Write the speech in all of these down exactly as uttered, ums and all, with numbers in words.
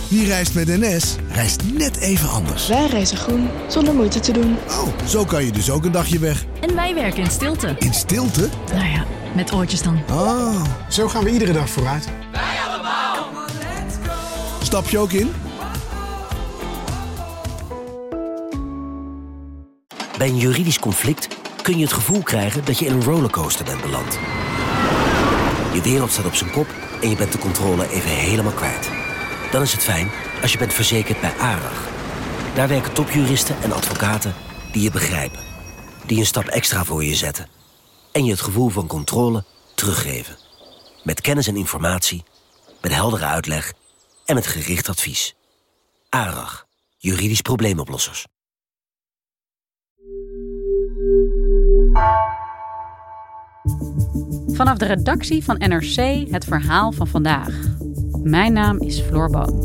Wie reist met N S, reist net even anders. Wij reizen groen, zonder moeite te doen. Oh, zo kan je dus ook een dagje weg. En wij werken in stilte. In stilte? Nou ja, met oortjes dan. Oh. Zo gaan we iedere dag vooruit. Wij allemaal. Stap je ook in? Bij een juridisch conflict kun je het gevoel krijgen dat je in een rollercoaster bent beland. Je wereld staat op zijn kop en je bent de controle even helemaal kwijt. Dan is het fijn als je bent verzekerd bij ARAG. Daar werken topjuristen en advocaten die je begrijpen. Die een stap extra voor je zetten. En je het gevoel van controle teruggeven. Met kennis en informatie, met heldere uitleg en met gericht advies. ARAG, juridisch probleemoplossers. Vanaf de redactie van N R C het verhaal van vandaag. Mijn naam is Floor Boon.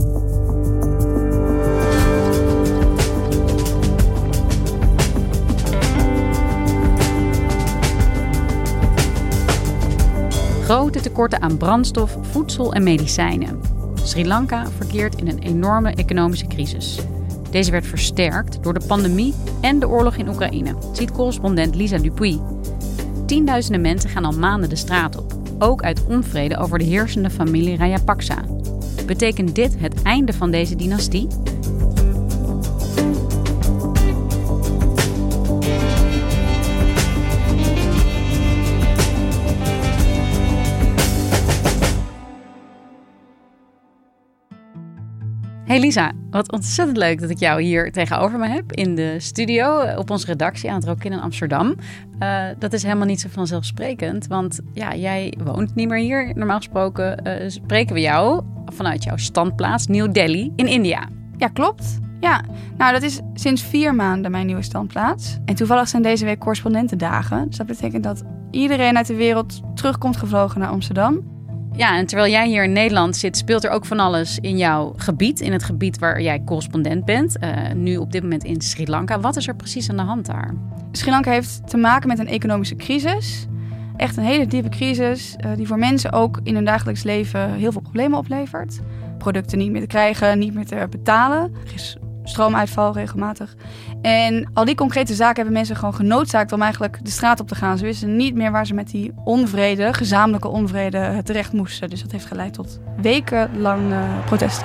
Grote tekorten aan brandstof, voedsel en medicijnen. Sri Lanka verkeert in een enorme economische crisis. Deze werd versterkt door de pandemie en de oorlog in Oekraïne, ziet correspondent Lisa Dupuy. Tienduizenden mensen gaan al maanden de straat op, ook uit onvrede over de heersende familie Rajapaksa. Betekent dit het einde van deze dynastie? Hey Lisa, wat ontzettend leuk dat ik jou hier tegenover me heb in de studio op onze redactie aan het Rokin in Amsterdam. Uh, dat is helemaal niet zo vanzelfsprekend, want ja, jij woont niet meer hier. Normaal gesproken uh, spreken we jou vanuit jouw standplaats New Delhi in India. Ja, klopt. Ja, nou dat is sinds vier maanden mijn nieuwe standplaats. En toevallig zijn deze week correspondentendagen. Dus dat betekent dat iedereen uit de wereld terugkomt gevlogen naar Amsterdam. Ja, en terwijl jij hier in Nederland zit, speelt er ook van alles in jouw gebied. In het gebied waar jij correspondent bent. Uh, nu op dit moment in Sri Lanka. Wat is er precies aan de hand daar? Sri Lanka heeft te maken met een economische crisis. Echt een hele diepe crisis. Uh, die voor mensen ook in hun dagelijks leven heel veel problemen oplevert. Producten niet meer te krijgen, niet meer te betalen. Er is stroomuitval regelmatig. En al die concrete zaken hebben mensen gewoon genoodzaakt om eigenlijk de straat op te gaan. Ze wisten niet meer waar ze met die onvrede, gezamenlijke onvrede, terecht moesten. Dus dat heeft geleid tot wekenlang uh, protesten.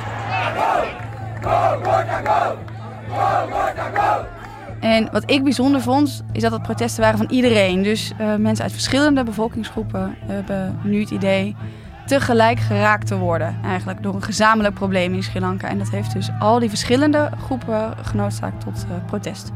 En wat ik bijzonder vond, is dat het protesten waren van iedereen. Dus uh, mensen uit verschillende bevolkingsgroepen hebben nu het idee tegelijk geraakt te worden, eigenlijk door een gezamenlijk probleem in Sri Lanka. En dat heeft dus al die verschillende groepen genoodzaakt tot uh, protest.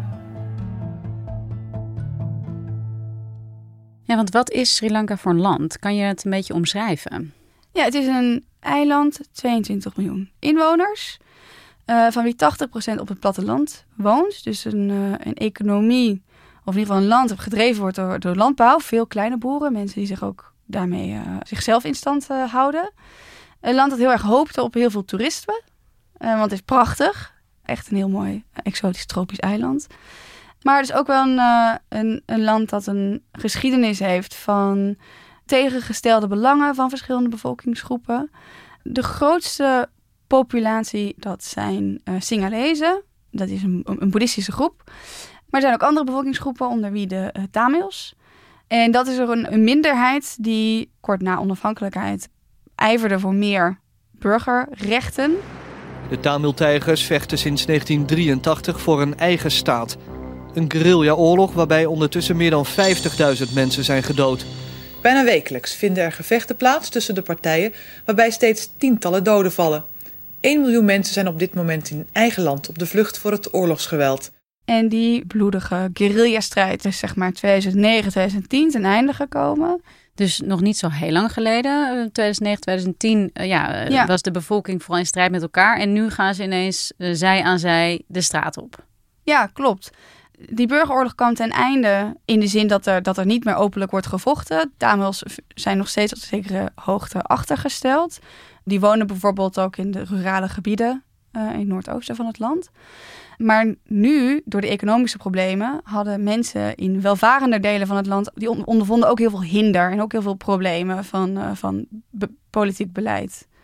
Ja, want wat is Sri Lanka voor een land? Kan je het een beetje omschrijven? Ja, het is een eiland, tweeëntwintig miljoen inwoners, uh, van wie tachtig procent op het platteland woont. Dus een, uh, een economie, of in ieder geval een land dat gedreven wordt door, door landbouw. Veel kleine boeren, mensen die zich ook daarmee uh, zichzelf in stand uh, houden. Een land dat heel erg hoopte op heel veel toeristen. Uh, want het is prachtig. Echt een heel mooi, uh, exotisch, tropisch eiland. Maar het is ook wel een, uh, een, een land dat een geschiedenis heeft van tegengestelde belangen van verschillende bevolkingsgroepen. De grootste populatie, dat zijn uh, Singalezen. Dat is een, een boeddhistische groep. Maar er zijn ook andere bevolkingsgroepen, onder wie de uh, Tamils. En dat is er een, een minderheid die kort na onafhankelijkheid ijverde voor meer burgerrechten. De Tamil-tijgers vechten sinds negentien drieëntachtig voor een eigen staat. Een guerrilla-oorlog waarbij ondertussen meer dan vijftigduizend mensen zijn gedood. Bijna wekelijks vinden er gevechten plaats tussen de partijen, waarbij steeds tientallen doden vallen. Eén miljoen mensen zijn op dit moment in eigen land op de vlucht voor het oorlogsgeweld. En die bloedige guerrilla-strijd is zeg maar tweeduizend negen, tweeduizend tien ten einde gekomen. Dus nog niet zo heel lang geleden, tweeduizend negen, tweeduizend tien, uh, ja, ja. was de bevolking vooral in strijd met elkaar. En nu gaan ze ineens uh, zij aan zij de straat op. Ja, klopt. Die burgeroorlog kwam ten einde in de zin dat er, dat er niet meer openlijk wordt gevochten. Tamils zijn nog steeds op zekere hoogte achtergesteld. Die wonen bijvoorbeeld ook in de rurale gebieden uh, in het noordoosten van het land. Maar nu, door de economische problemen, hadden mensen in welvarender delen van het land, die ondervonden ook heel veel hinder en ook heel veel problemen van, uh, van be- politiek beleid.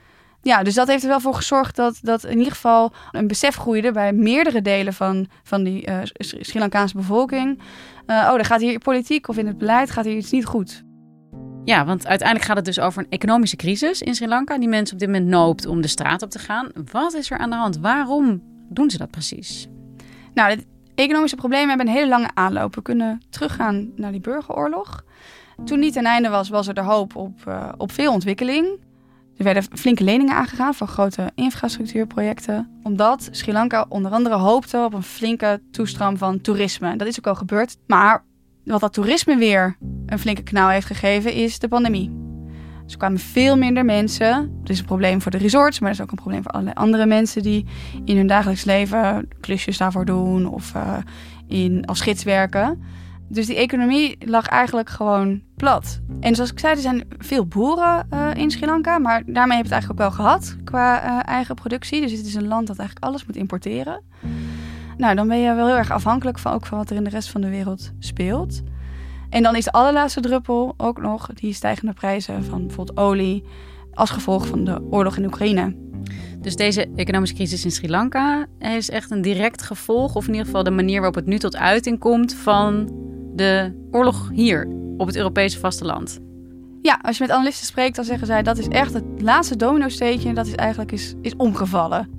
Ja, dus dat heeft er wel voor gezorgd dat, dat in ieder geval een besef groeide bij meerdere delen van, van die uh, Sri Lankaanse bevolking. Uh, oh, dan gaat hier politiek of in het beleid gaat hier iets niet goed. Ja, want uiteindelijk gaat het dus over een economische crisis in Sri Lanka die mensen op dit moment noopt om de straat op te gaan. Wat is er aan de hand? Waarom doen ze dat precies? Nou, de economische problemen hebben een hele lange aanloop. We kunnen teruggaan naar die burgeroorlog. Toen die ten einde was, was er de hoop op, uh, op veel ontwikkeling. Er werden flinke leningen aangegaan voor grote infrastructuurprojecten. Omdat Sri Lanka onder andere hoopte op een flinke toestroom van toerisme. Dat is ook al gebeurd. Maar wat dat toerisme weer een flinke knauw heeft gegeven, is de pandemie. Dus er kwamen veel minder mensen. Dat is een probleem voor de resorts, maar dat is ook een probleem voor allerlei andere mensen die in hun dagelijks leven klusjes daarvoor doen of uh, in, als gids werken. Dus die economie lag eigenlijk gewoon plat. En zoals ik zei, er zijn veel boeren uh, in Sri Lanka, maar daarmee heb je het eigenlijk ook wel gehad qua uh, eigen productie. Dus het is een land dat eigenlijk alles moet importeren. Nou, dan ben je wel heel erg afhankelijk van, ook van wat er in de rest van de wereld speelt. En dan is de allerlaatste druppel ook nog die stijgende prijzen van bijvoorbeeld olie als gevolg van de oorlog in Oekraïne. Dus deze economische crisis in Sri Lanka is echt een direct gevolg, of in ieder geval de manier waarop het nu tot uiting komt van de oorlog hier op het Europese vasteland. Ja, als je met analisten spreekt, dan zeggen zij dat is echt het laatste domino-steentje dat is eigenlijk is, is omgevallen.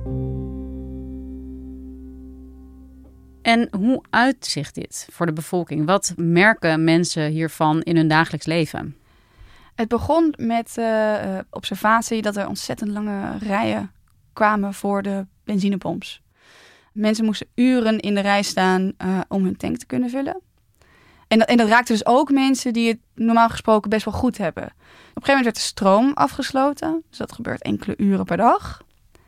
En hoe uitzicht dit voor de bevolking? Wat merken mensen hiervan in hun dagelijks leven? Het begon met uh, observatie dat er ontzettend lange rijen kwamen voor de benzinepomps. Mensen moesten uren in de rij staan uh, om hun tank te kunnen vullen. En dat, en dat raakte dus ook mensen die het normaal gesproken best wel goed hebben. Op een gegeven moment werd de stroom afgesloten. Dus dat gebeurt enkele uren per dag.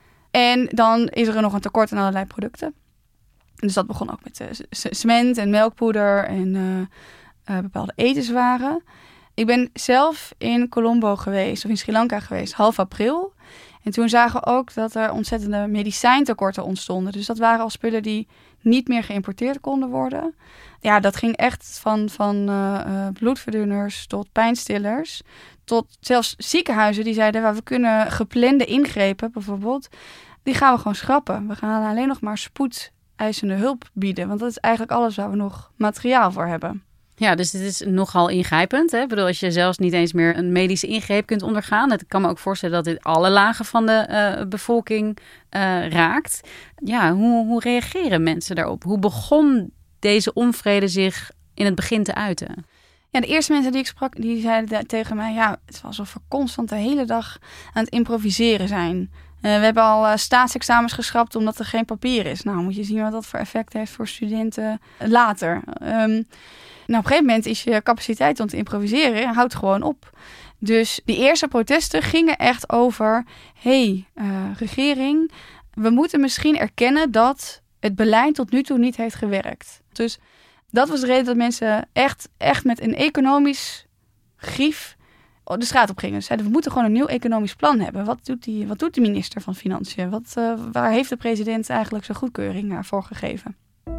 En dan is er nog een tekort aan allerlei producten. Dus dat begon ook met uh, cement en melkpoeder en uh, uh, bepaalde etenswaren. Ik ben zelf in Colombo geweest, of in Sri Lanka geweest, half april. En toen zagen we ook dat er ontzettende medicijntekorten ontstonden. Dus dat waren al spullen die niet meer geïmporteerd konden worden. Ja, dat ging echt van, van uh, uh, bloedverdunners tot pijnstillers. Tot zelfs ziekenhuizen die zeiden, we kunnen geplande ingrepen bijvoorbeeld. Die gaan we gewoon schrappen. We gaan alleen nog maar spoedeisende hulp bieden. Want dat is eigenlijk alles waar we nog materiaal voor hebben. Ja, dus dit is nogal ingrijpend. Hè? Ik bedoel, als je zelfs niet eens meer een medische ingreep kunt ondergaan. Ik kan me ook voorstellen dat dit alle lagen van de uh, bevolking uh, raakt. Ja, hoe, hoe reageren mensen daarop? Hoe begon deze onvrede zich in het begin te uiten? Ja, de eerste mensen die ik sprak, die zeiden tegen mij, ja, het was alsof we constant de hele dag aan het improviseren zijn. Uh, we hebben al uh, staatsexamens geschrapt omdat er geen papier is. Nou, moet je zien wat dat voor effect heeft voor studenten later. Um, Nou, op een gegeven moment is je capaciteit om te improviseren houdt gewoon op. Dus die eerste protesten gingen echt over, hé, hey, uh, regering, we moeten misschien erkennen dat het beleid tot nu toe niet heeft gewerkt. Dus dat was de reden dat mensen echt, echt met een economisch grief de straat op gingen. Ze zeiden, we moeten gewoon een nieuw economisch plan hebben. Wat doet die, wat doet de minister van Financiën? Wat, uh, waar heeft de president eigenlijk zijn goedkeuring uh, voor gegeven?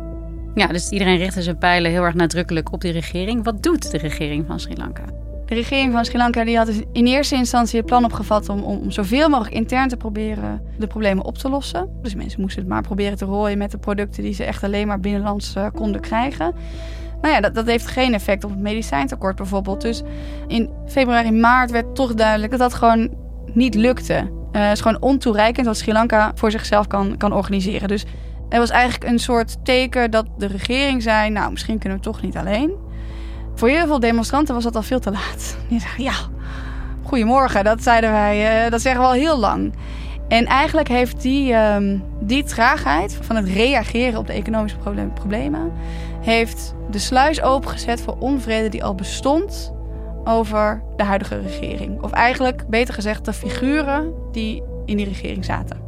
Ja, dus iedereen richtte zijn pijlen heel erg nadrukkelijk op die regering. Wat doet de regering van Sri Lanka? De regering van Sri Lanka die had dus in eerste instantie het plan opgevat om, om zoveel mogelijk intern te proberen de problemen op te lossen. Dus mensen moesten het maar proberen te rooien met de producten die ze echt alleen maar binnenlands uh, konden krijgen. Nou ja, dat, dat heeft geen effect op het medicijntekort bijvoorbeeld. Dus in februari, maart werd toch duidelijk dat dat gewoon niet lukte. Uh, het is gewoon ontoereikend wat Sri Lanka voor zichzelf kan, kan organiseren. Dus er was eigenlijk een soort teken dat de regering zei, nou, misschien kunnen we toch niet alleen. Voor heel veel demonstranten was dat al veel te laat. Die zeiden, ja, goedemorgen, dat zeiden wij, uh, dat zeggen we al heel lang. En eigenlijk heeft die, um, die traagheid van het reageren op de economische problem- problemen... heeft de sluis opengezet voor onvrede die al bestond over de huidige regering. Of eigenlijk, beter gezegd, de figuren die in die regering zaten.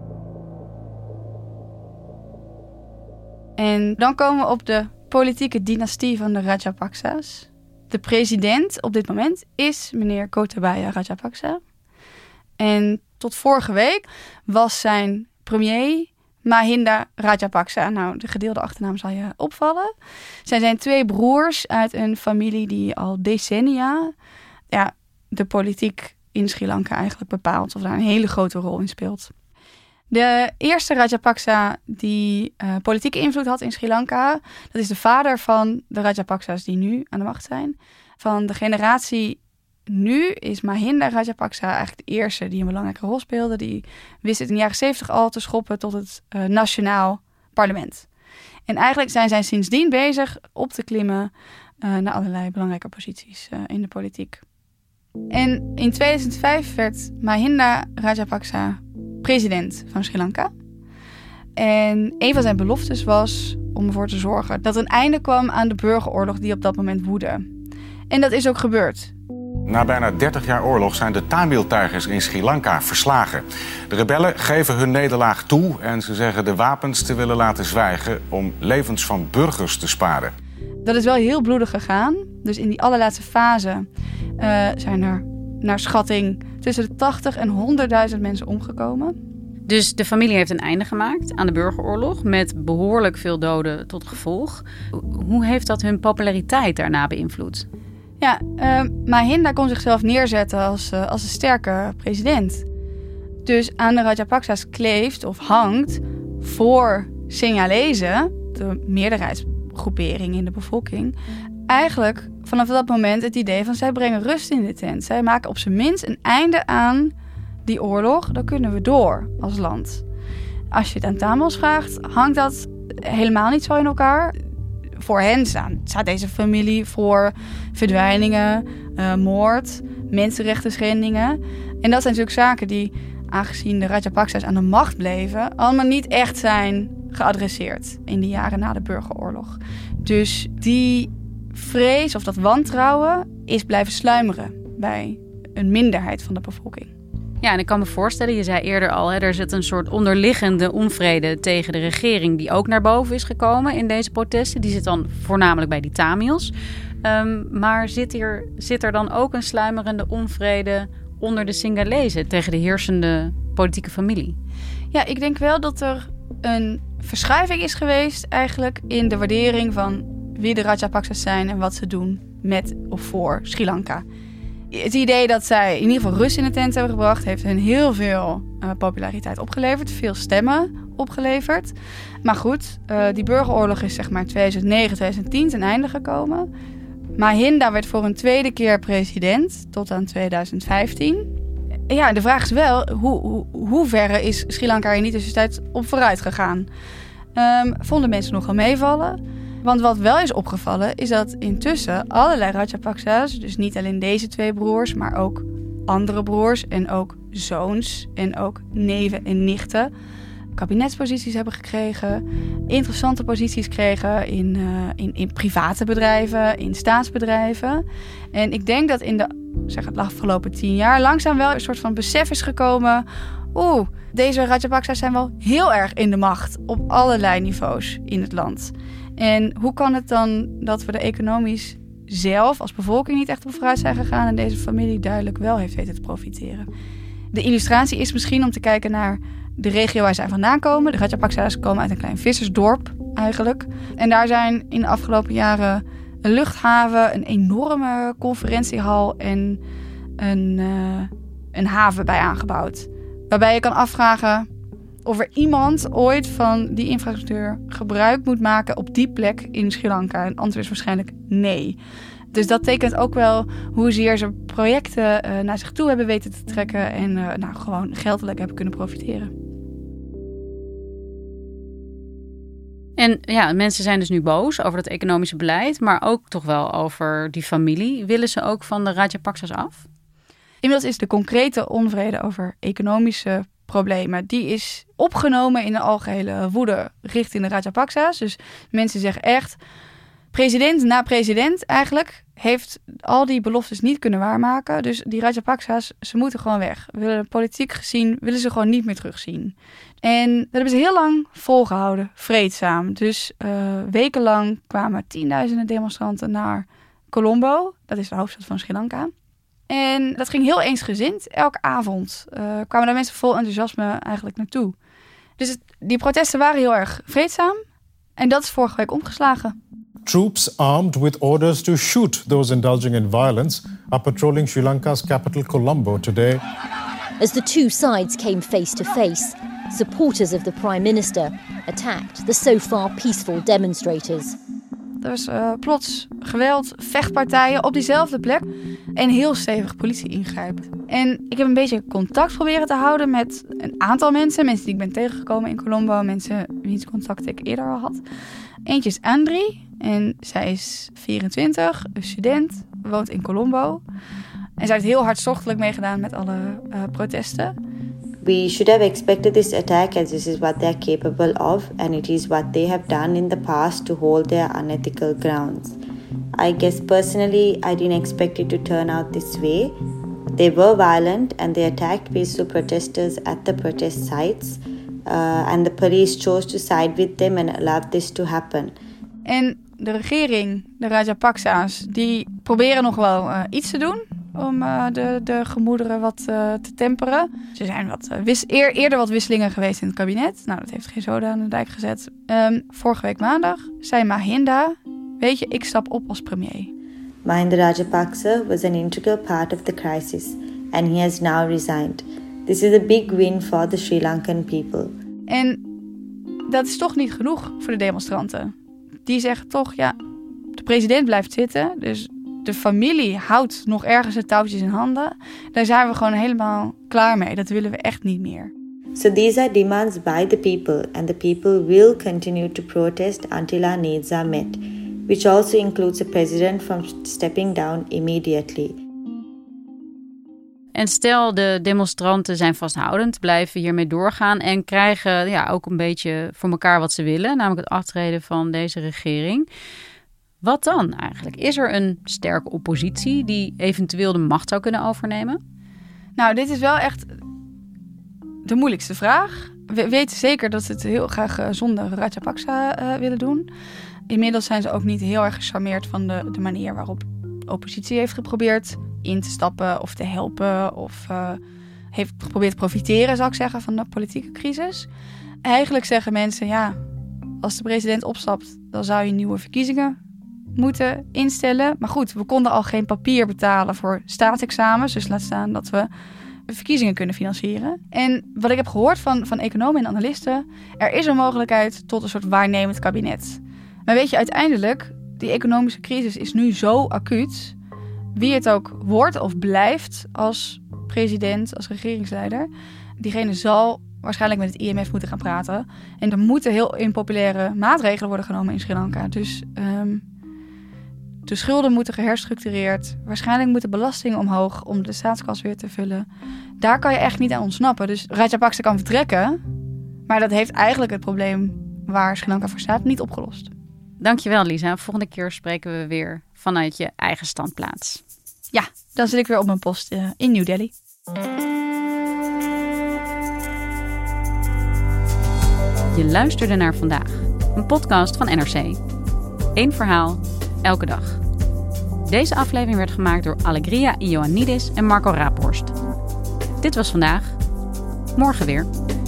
En dan komen we op de politieke dynastie van de Rajapaksa's. De president op dit moment is meneer Gotabaya Rajapaksa. En tot vorige week was zijn premier Mahinda Rajapaksa. Nou, de gedeelde achternaam zal je opvallen. Zij zijn twee broers uit een familie die al decennia ja, de politiek in Sri Lanka eigenlijk bepaalt, of daar een hele grote rol in speelt. De eerste Rajapaksa die uh, politieke invloed had in Sri Lanka, dat is de vader van de Rajapaksa's die nu aan de macht zijn. Van de generatie nu is Mahinda Rajapaksa eigenlijk de eerste die een belangrijke rol speelde. Die wist het in de jaren zeventig al te schoppen tot het uh, nationaal parlement. En eigenlijk zijn zij sindsdien bezig op te klimmen uh, naar allerlei belangrijke posities uh, in de politiek. En in tweeduizend vijf werd Mahinda Rajapaksa president van Sri Lanka. En een van zijn beloftes was om ervoor te zorgen dat er een einde kwam aan de burgeroorlog die op dat moment woedde. En dat is ook gebeurd. Na bijna dertig jaar oorlog zijn de Tamil-tijgers in Sri Lanka verslagen. De rebellen geven hun nederlaag toe en ze zeggen de wapens te willen laten zwijgen om levens van burgers te sparen. Dat is wel heel bloedig gegaan. Dus in die allerlaatste fase uh, zijn er naar schatting tussen de tachtig en honderdduizend mensen omgekomen. Dus de familie heeft een einde gemaakt aan de burgeroorlog met behoorlijk veel doden tot gevolg. Hoe heeft dat hun populariteit daarna beïnvloed? Ja, uh, Mahinda kon zichzelf neerzetten als, uh, als een sterke president. Dus aan de Rajapaksa's kleeft of hangt voor Sinhalese, de meerderheidsgroepering in de bevolking, eigenlijk vanaf dat moment het idee van zij brengen rust in de tent. Zij maken op zijn minst een einde aan die oorlog, dan kunnen we door als land. Als je het aan Tamils vraagt, hangt dat helemaal niet zo in elkaar. Voor hen staan, staat deze familie voor verdwijningen, uh, moord, mensenrechten schendingen. En dat zijn natuurlijk zaken die, aangezien de Rajapaksa's aan de macht bleven, allemaal niet echt zijn geadresseerd in de jaren na de burgeroorlog. Dus die vrees of dat wantrouwen is blijven sluimeren bij een minderheid van de bevolking. Ja, en ik kan me voorstellen, je zei eerder al, hè, er zit een soort onderliggende onvrede tegen de regering die ook naar boven is gekomen in deze protesten. Die zit dan voornamelijk bij die Tamils. Um, maar zit, hier, zit er dan ook een sluimerende onvrede onder de Sinhalese tegen de heersende politieke familie? Ja, ik denk wel dat er een verschuiving is geweest eigenlijk in de waardering van wie de Rajapaksa's zijn en wat ze doen met of voor Sri Lanka. Het idee dat zij in ieder geval rust in de tent hebben gebracht, heeft hen heel veel uh, populariteit opgeleverd. Veel stemmen opgeleverd. Maar goed, uh, die burgeroorlog is zeg maar tweeduizend negen, tweeduizend tien ten einde gekomen. Mahinda werd voor een tweede keer president tot aan tweeduizend vijftien. Ja, de vraag is wel, hoe, hoe, hoe verre is Sri Lanka er in die tussentijd op vooruit gegaan? Um, vonden mensen nogal meevallen? Want wat wel is opgevallen, is dat intussen allerlei Rajapaksa's, dus niet alleen deze twee broers, maar ook andere broers en ook zoons en ook neven en nichten, kabinetsposities hebben gekregen, interessante posities kregen in, uh, in, in private bedrijven, in staatsbedrijven. En ik denk dat in de, zeg het afgelopen tien jaar langzaam wel een soort van besef is gekomen, oeh, deze Rajapaksa's zijn wel heel erg in de macht op allerlei niveaus in het land. En hoe kan het dan dat we er economisch zelf als bevolking niet echt op vooruit zijn gegaan en deze familie duidelijk wel heeft weten te profiteren? De illustratie is misschien om te kijken naar de regio waar zij vandaan komen. De Rajapaksa's komen uit een klein vissersdorp eigenlijk. En daar zijn in de afgelopen jaren een luchthaven, een enorme conferentiehal en een, uh, een haven bij aangebouwd. Waarbij je kan afvragen of er iemand ooit van die infrastructuur gebruik moet maken op die plek in Sri Lanka. En het antwoord is waarschijnlijk nee. Dus dat tekent ook wel hoezeer ze projecten uh, naar zich toe hebben weten te trekken en uh, nou, gewoon geldelijk hebben kunnen profiteren. En ja, mensen zijn dus nu boos over het economische beleid, maar ook toch wel over die familie. Willen ze ook van de Rajapaksa's af? Inmiddels is de concrete onvrede over economische problemen, die is opgenomen in de algehele woede richting de Rajapaksa's. Dus mensen zeggen echt, president na president eigenlijk heeft al die beloftes niet kunnen waarmaken. Dus die Rajapaksa's, ze moeten gewoon weg. We willen politiek gezien, willen ze gewoon niet meer terugzien. En dat hebben ze heel lang volgehouden, vreedzaam. Dus uh, wekenlang kwamen tienduizenden demonstranten naar Colombo. Dat is de hoofdstad van Sri Lanka. En dat ging heel eensgezind. Elke avond uh, kwamen daar mensen vol enthousiasme eigenlijk naartoe. Dus het, die protesten waren heel erg vreedzaam. En dat is vorige week omgeslagen. Troops armed with orders to shoot those indulging in violence are patrolling Sri Lanka's capital Colombo today. As the two sides came face to face, supporters of the Prime Minister attacked the so far peaceful demonstrators. Er was uh, plots geweld, vechtpartijen op diezelfde plek en heel stevig politie ingrijpt. En ik heb een beetje contact proberen te houden met een aantal mensen. Mensen die ik ben tegengekomen in Colombo, mensen wiens contact ik eerder al had. Eentje is Andri en zij is vierentwintig, een student, woont in Colombo. En zij heeft heel hartstochtelijk meegedaan met alle uh, protesten. We should have expected this attack as this is what they are capable of and it is what they have done in the past to hold their unethical grounds. I guess personally I didn't expect it to turn out this way. They were violent and they attacked peaceful protesters at the protest sites uh, and the police chose to side with them and allowed this to happen. En de regering, de Rajapaksa's, die proberen nog wel uh, iets te doen om uh, de, de gemoederen wat uh, te temperen. Er zijn wat, uh, wis- eer, eerder wat wisselingen geweest in het kabinet. Nou, dat heeft geen zoden aan de dijk gezet. Um, vorige week maandag zei Mahinda, weet je, ik stap op als premier. Mahinda Rajapaksa was an integral part of the crisis and he has now resigned. This is a big win for the Sri Lankan people. En dat is toch niet genoeg voor de demonstranten. Die zeggen toch, ja, de president blijft zitten, dus de familie houdt nog ergens de touwtjes in handen. Daar zijn we gewoon helemaal klaar mee. Dat willen we echt niet meer. So these are demands by the people and the people will continue to protest until our needs are met, which also includes the president from stepping down immediately. En stel de demonstranten zijn vasthoudend, blijven hiermee doorgaan en krijgen ja, ook een beetje voor elkaar wat ze willen, namelijk het aftreden van deze regering. Wat dan eigenlijk? Is er een sterke oppositie die eventueel de macht zou kunnen overnemen? Nou, dit is wel echt de moeilijkste vraag. We weten zeker dat ze het heel graag uh, zonder Rajapaksa uh, willen doen. Inmiddels zijn ze ook niet heel erg gecharmeerd van de, de manier waarop de oppositie heeft geprobeerd in te stappen of te helpen. Of uh, heeft geprobeerd te profiteren, zou ik zeggen, van de politieke crisis. Eigenlijk zeggen mensen, ja, als de president opstapt, dan zou je nieuwe verkiezingen moeten instellen. Maar goed, we konden al geen papier betalen voor staatsexamens. Dus laat staan dat we verkiezingen kunnen financieren. En wat ik heb gehoord van, van economen en analisten, er is een mogelijkheid tot een soort waarnemend kabinet. Maar weet je, uiteindelijk, die economische crisis is nu zo acuut. Wie het ook wordt of blijft als president, als regeringsleider, diegene zal waarschijnlijk met het I M F moeten gaan praten. En er moeten heel impopulaire maatregelen worden genomen in Sri Lanka. Dus um, de schulden moeten geherstructureerd. Waarschijnlijk moeten belastingen omhoog om de staatskas weer te vullen. Daar kan je echt niet aan ontsnappen. Dus Rajapaksa kan vertrekken, maar dat heeft eigenlijk het probleem waar Sri Lanka voor staat niet opgelost. Dankjewel, Lisa. Volgende keer spreken we weer vanuit je eigen standplaats. Ja, dan zit ik weer op mijn post uh, in New Delhi. Je luisterde naar Vandaag, een podcast van N R C. Eén verhaal, elke dag. Deze aflevering werd gemaakt door Alegria Ioannidis en Marco Raaphorst. Dit was Vandaag. Morgen weer.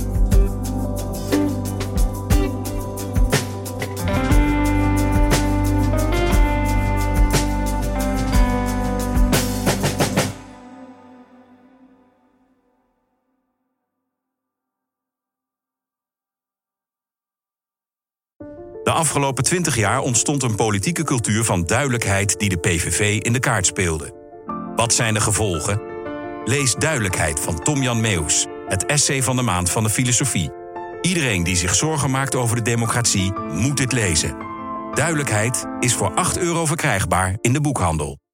De afgelopen twintig jaar ontstond een politieke cultuur van duidelijkheid die de P V V in de kaart speelde. Wat zijn de gevolgen? Lees Duidelijkheid van Tom-Jan Meeuws, het essay van de maand van de filosofie. Iedereen die zich zorgen maakt over de democratie moet dit lezen. Duidelijkheid is voor acht euro verkrijgbaar in de boekhandel.